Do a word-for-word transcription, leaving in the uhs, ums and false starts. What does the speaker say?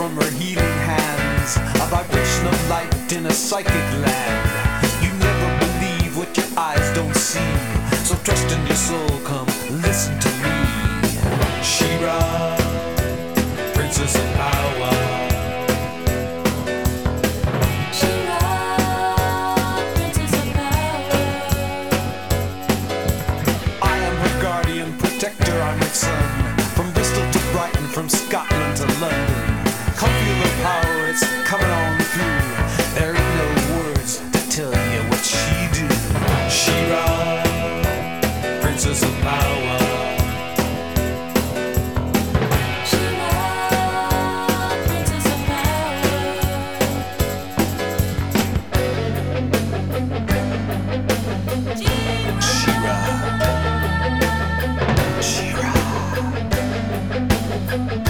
from her healing hands, a vibration of light in a psychic land. You never believe what your eyes don't see, so trust in your soul, come listen to me. She-Ra, Princess of Power. She-Ra, Princess of Power. I am her guardian, protector, I'm her son. From Bristol to Brighton, from Scotland to London. Come feel the power, it's coming on through. There ain't no words to tell you what she do. She-Ra, Princess of Power. She-Ra, Princess of Power. She-Ra, She-Ra.